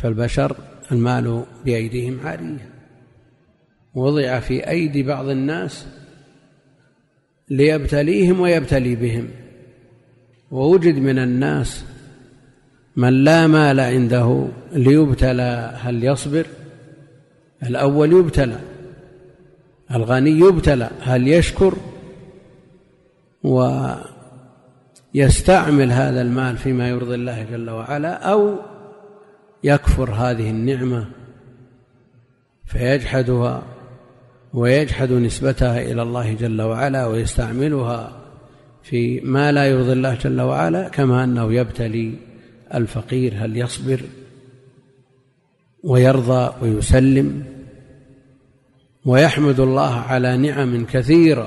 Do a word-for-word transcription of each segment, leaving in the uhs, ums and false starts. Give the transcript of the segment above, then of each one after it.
فالبشر المال بأيديهم عارية، وضع في أيدي بعض الناس ليبتليهم ويبتلي بهم. ووجد من الناس من لا مال عنده ليبتلى، هل يصبر؟ الأول يبتلى، الغني يبتلى، هل يشكر ويستعمل هذا المال فيما يرضي الله جل وعلا، أو يكفر هذه النعمة فيجحدها ويجحد نسبتها إلى الله جل وعلا ويستعملها في ما لا يرضي الله جل وعلا، كما أنه يبتلي الفقير هل يصبر ويرضى ويسلم ويحمد الله على نعم كثيرة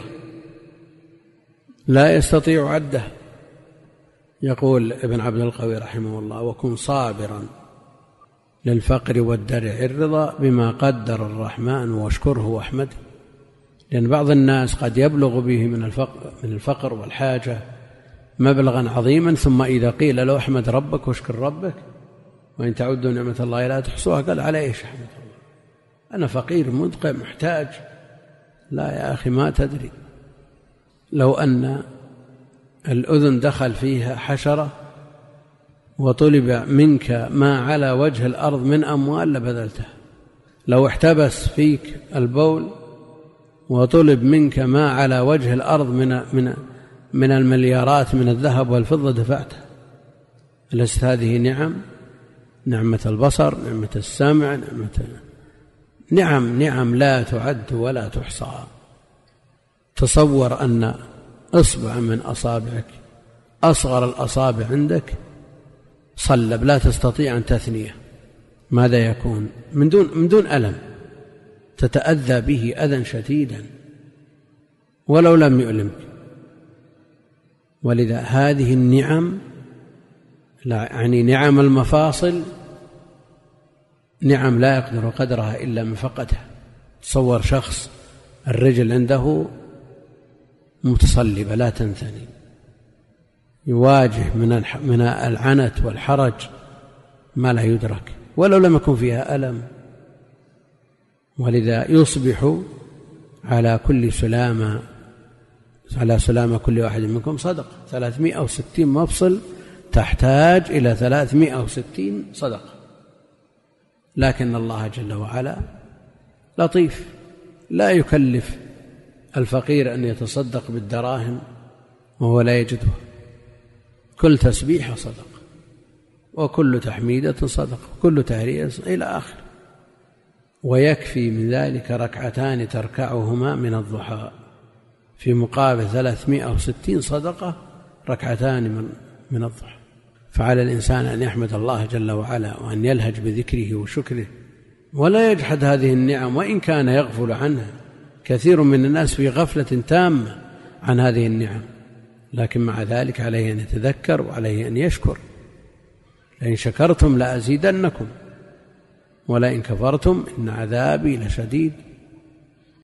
لا يستطيع عدها. يقول ابن عبد القوي رحمه الله: وكن صابرا للفقر والدرع الرضا بما قدر الرحمن واشكره واحمده. لأن بعض الناس قد يبلغ به من الفقر, من الفقر والحاجة مبلغا عظيما، ثم إذا قيل له احمد ربك واشكر ربك وإن تعدوا نعمة الله لا تحصوها، قال على إيش أحمد الله؟ أنا فقير مدقع محتاج. لا يا أخي، ما تدري، لو أن الأذن دخل فيها حشرة وطلب منك ما على وجه الأرض من أموال لبذلتها. لو احتبس فيك البول وطلب منك ما على وجه الأرض من من من المليارات من الذهب والفضة دفعته. لست هذه نعم؟ نعمة البصر، نعمة السمع، نعمة نعم نعم لا تعد ولا تحصى. تصور أن إصبع من أصابعك، أصغر الأصابع عندك، صلب لا تستطيع أن تثنيه، ماذا يكون؟ من دون من دون ألم، تتأذى به أذى شديدا ولو لم يؤلمك. ولذا هذه النعم، يعني نعم المفاصل، نعم لا يقدر قدرها إلا من فقدها. تصور شخص الرجل عنده متصلبة لا تنثني، يواجه من من العنت والحرج ما لا يدرك ولو لم يكن فيها ألم. ولذا يصبح على كل سلامة على سلامة كل واحد منكم صدقة. ثلاثمائة وستين مفصل تحتاج إلى ثلاثمائة وستين صدقة. لكن الله جل وعلا لطيف، لا يكلف الفقير أن يتصدق بالدراهم وهو لا يجدها. كل تسبيحة صدقة، وكل تحميدة صدقة، وكل تهليل إلى آخر. ويكفي من ذلك ركعتان تركعهما من الضحى في مقابل ثلاثمائة وستين صدقة، ركعتان من من الضحى. فعلى الإنسان أن يحمد الله جل وعلا وأن يلهج بذكره وشكره ولا يجحد هذه النعم، وإن كان يغفل عنها. كثير من الناس في غفلة تامة عن هذه النعم، لكن مع ذلك عليه أن يتذكر وعليه أن يشكر. لئن شكرتم لأزيدنكم ولئن كفرتم إن عذابي لشديد.